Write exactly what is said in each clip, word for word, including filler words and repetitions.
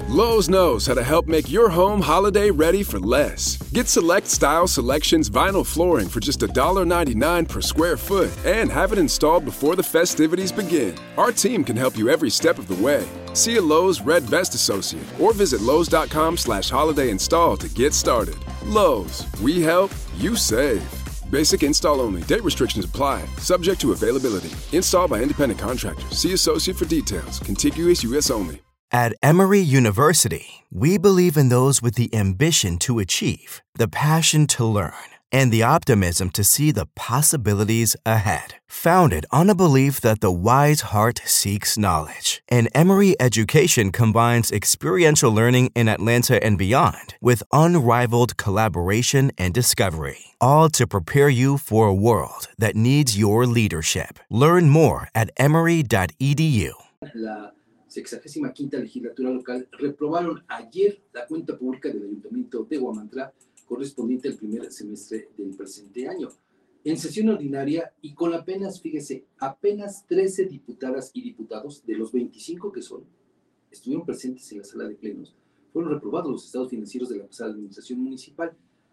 Lowe's knows how to help make your home holiday ready for less. Get Select Style Selections vinyl flooring for just one ninety-nine per square foot and have it installed before the festivities begin. Our team can help you every step of the way. See a Lowe's Red Vest associate or visit Lowe's.com slash holiday install to get started. Lowe's, we help, you save. Basic install only. Date restrictions apply. Subject to availability. Installed by independent contractors. See associate for details. Contiguous U S only. At Emory University, we believe in those with the ambition to achieve, the passion to learn, and the optimism to see the possibilities ahead. Founded on a belief that the wise heart seeks knowledge, and Emory education combines experiential learning in Atlanta and beyond with unrivaled collaboration and discovery, all to prepare you for a world that needs your leadership. Learn more at emory dot e d u. La sexagésima quinta legislatura local reprobaron ayer la cuenta pública del Ayuntamiento de Huamantla correspondiente al primer semestre del presente año. En sesión ordinaria y con apenas, fíjese, apenas trece diputadas y diputados de los veinticinco que son, estuvieron presentes en la sala de plenos, fueron reprobados los estados financieros de la pasada administración municipal.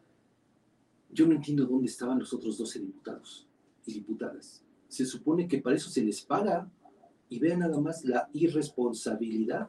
Yo no entiendo dónde estaban los otros doce diputados y diputadas. Se supone que para eso se les paga. Y vean nada más la irresponsabilidad.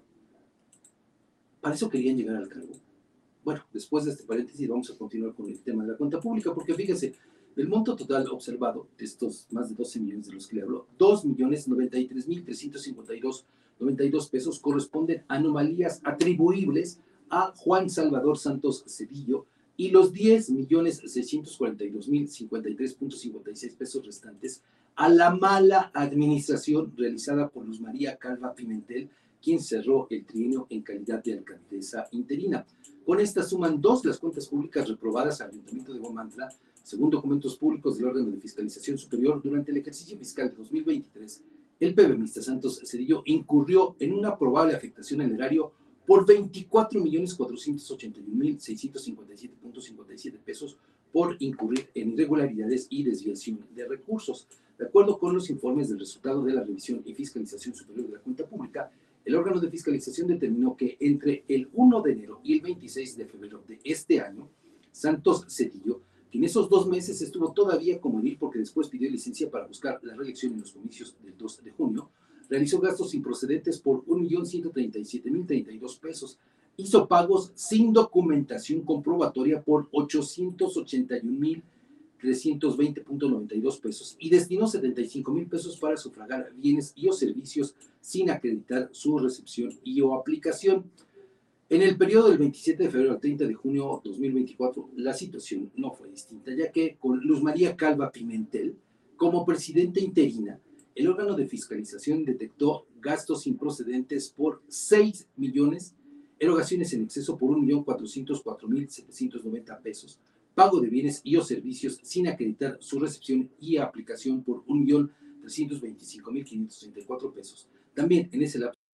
Para eso querían llegar al cargo. Bueno, después de este paréntesis vamos a continuar con el tema de la cuenta pública, porque fíjense, el monto total observado de estos más de doce millones de los que le hablo, dos millones noventa y tres mil trescientos cincuenta y dos noventa y dos pesos corresponden a anomalías atribuibles a Juan Salvador Santos Cedillo y los diez millones seiscientos cuarenta y dos mil cincuenta y tres punto cincuenta y seis pesos restantes a la mala administración realizada por Luz María Calva Pimentel, quien cerró el trienio en calidad de alcaldesa interina. Con esta suman dos las cuentas públicas reprobadas al Ayuntamiento de Huamantla, según documentos públicos del órgano de fiscalización superior. Durante el ejercicio fiscal de dos mil veintitrés, el PBMista Santos Cedillo incurrió en una probable afectación al erario por veinticuatro millones cuatrocientos ochenta y un mil seiscientos cincuenta y siete punto cincuenta y siete pesos por incurrir en irregularidades y desviación de recursos. De acuerdo con los informes del resultado de la revisión y fiscalización superior de la cuenta pública, el órgano de fiscalización determinó que entre el primero de enero y el veintiséis de febrero de este año, Santos Cedillo, que en esos dos meses estuvo todavía como edil porque después pidió licencia para buscar la reelección en los comicios del dos de junio, realizó gastos improcedentes por un millón ciento treinta y siete mil treinta y dos pesos, hizo pagos sin documentación comprobatoria por ochocientos ochenta y un mil trescientos veinte punto noventa y dos pesos y destinó setenta y cinco mil pesos para sufragar bienes y o servicios sin acreditar su recepción y o aplicación. En el periodo del veintisiete de febrero al treinta de junio de dos mil veinticuatro, la situación no fue distinta, ya que con Luz María Calva Pimentel como presidenta interina, el órgano de fiscalización detectó gastos improcedentes por seis millones, erogaciones en exceso por un millón cuatrocientos cuatro mil setecientos noventa pesos, pago de bienes y o servicios sin acreditar su recepción y aplicación por un millón trescientos veinticinco mil quinientos treinta y cuatro pesos. También en ese lapso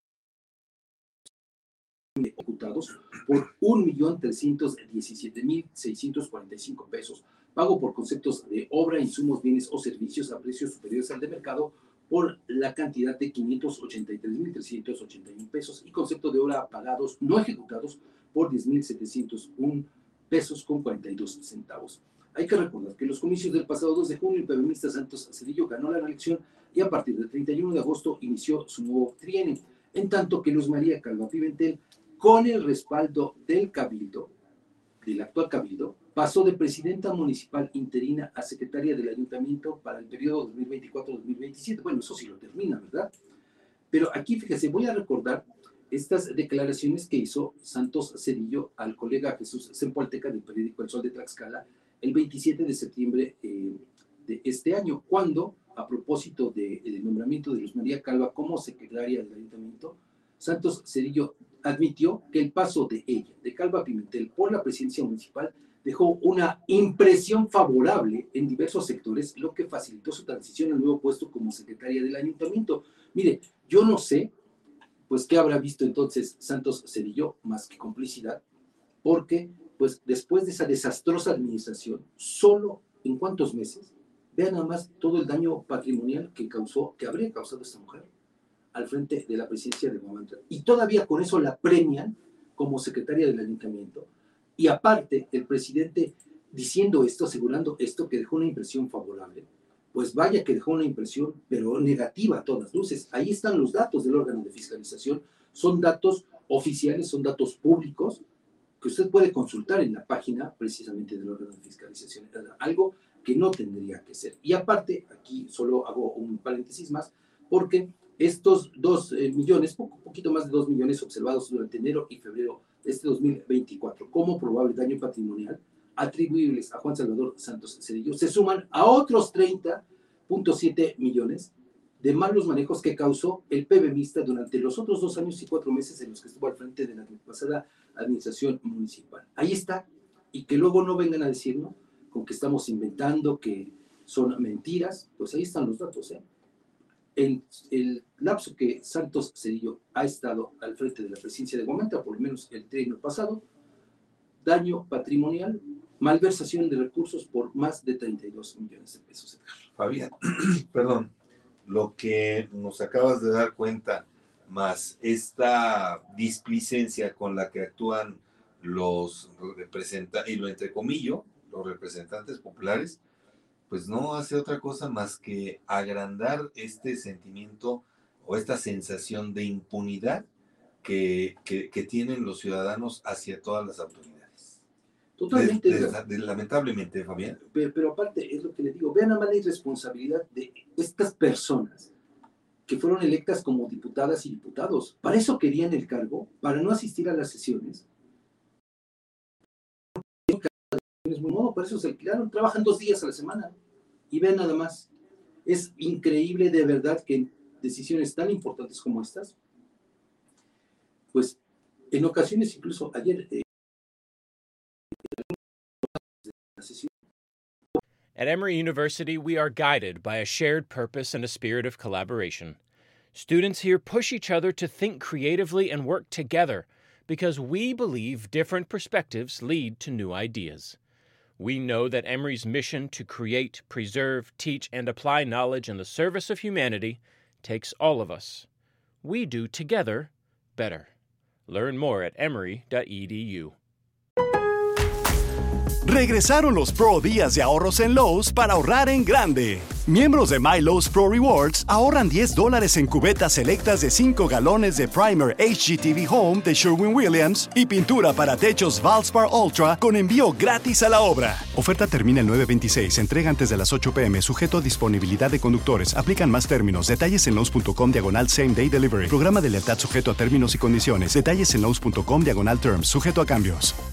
ejecutados por un millón trescientos diecisiete mil seiscientos cuarenta y cinco pesos, pago por conceptos de obra, insumos, bienes o servicios a precios superiores al de mercado por la cantidad de quinientos ochenta y tres mil trescientos ochenta y uno pesos y concepto de obra pagados no ejecutados por diez mil setecientos uno pesos con cuarenta y dos centavos. Hay que recordar que en los comicios del pasado dos de junio el PBMista Santos Cedillo ganó la reelección y a partir del treinta y uno de agosto inició su nuevo trienio, en tanto que Luz María Calva Pimentel, con el respaldo del Cabildo, del actual Cabildo, pasó de presidenta municipal interina a secretaria del Ayuntamiento para el periodo dos mil veinticuatro a dos mil veintisiete. Bueno, eso sí lo termina, ¿verdad? Pero aquí, fíjese, voy a recordar estas declaraciones que hizo Santos Cedillo al colega Jesús Zempoalteca del periódico El Sol de Tlaxcala el veintisiete de septiembre eh, de este año, cuando, a propósito del de, nombramiento de Luz María Calva como secretaria del Ayuntamiento, Santos Cedillo admitió que el paso de ella, de Calva Pimentel, por la presidencia municipal dejó una impresión favorable en diversos sectores, lo que facilitó su transición al nuevo puesto como secretaria del Ayuntamiento. Mire, yo no sé pues ¿qué habrá visto entonces Santos Cedillo más que complicidad? Porque, pues después de esa desastrosa administración, solo en cuántos meses, vean nada más todo el daño patrimonial que causó, que habría causado esta mujer al frente de la presidencia de Huamantla. Y todavía con eso la premian como secretaria del ayuntamiento, y aparte el presidente diciendo esto, asegurando esto, que dejó una impresión favorable, pues vaya que dejó una impresión, pero negativa a todas luces. Ahí están los datos del órgano de fiscalización, son datos oficiales, son datos públicos, que usted puede consultar en la página precisamente del órgano de fiscalización, algo que no tendría que ser. Y aparte, aquí solo hago un paréntesis más, porque estos dos eh, millones, poco, poquito más de dos millones observados durante enero y febrero de este dos mil veinticuatro como probable daño patrimonial atribuibles a Juan Salvador Santos Cedillo, se suman a otros treinta punto siete millones de malos manejos que causó el PBMista durante los otros dos años y cuatro meses en los que estuvo al frente de la pasada administración municipal. Ahí está, y que luego no vengan a decirnos con que estamos inventando, que son mentiras, pues ahí están los datos, ¿eh? El, el lapso que Santos Cedillo ha estado al frente de la presidencia de Huamantla, por lo menos el trienio pasado, daño patrimonial, malversación de recursos por más de treinta y dos millones de pesos. Fabián, perdón, lo que nos acabas de dar cuenta, más esta displicencia con la que actúan los representantes, y lo entrecomillo, los representantes populares, pues no hace otra cosa más que agrandar este sentimiento o esta sensación de impunidad que, que, que tienen los ciudadanos hacia todas las autoridades. Totalmente. De, de, de, lamentablemente, Fabián. Pero, pero aparte, es lo que le digo, vean la mala irresponsabilidad de estas personas que fueron electas como diputadas y diputados. Para eso querían el cargo, para no asistir a las sesiones. No, por eso se alquilaron, trabajan dos días a la semana. Y vean nada más, es increíble de verdad que en decisiones tan importantes como estas, pues en ocasiones, incluso ayer, eh, la sesión. At Emory University, we are guided by a shared purpose and a spirit of collaboration. Students here push each other to think creatively and work together because we believe different perspectives lead to new ideas. We know that Emory's mission to create, preserve, teach, and apply knowledge in the service of humanity takes all of us. We do together better. Learn more at emory dot e d u. Regresaron los Pro Días de ahorros en Lowe's para ahorrar en grande. Miembros de My Lowe's Pro Rewards ahorran diez dólares en cubetas selectas de cinco galones de Primer H G T V Home de Sherwin-Williams y pintura para techos Valspar Ultra con envío gratis a la obra. Oferta termina el nueve veintiséis. Entrega antes de las ocho p m sujeto a disponibilidad de conductores. Aplican más términos. Detalles en Lowe's.com diagonal Same Day Delivery. Programa de lealtad sujeto a términos y condiciones. Detalles en Lowe's.com diagonal Terms. Sujeto a cambios.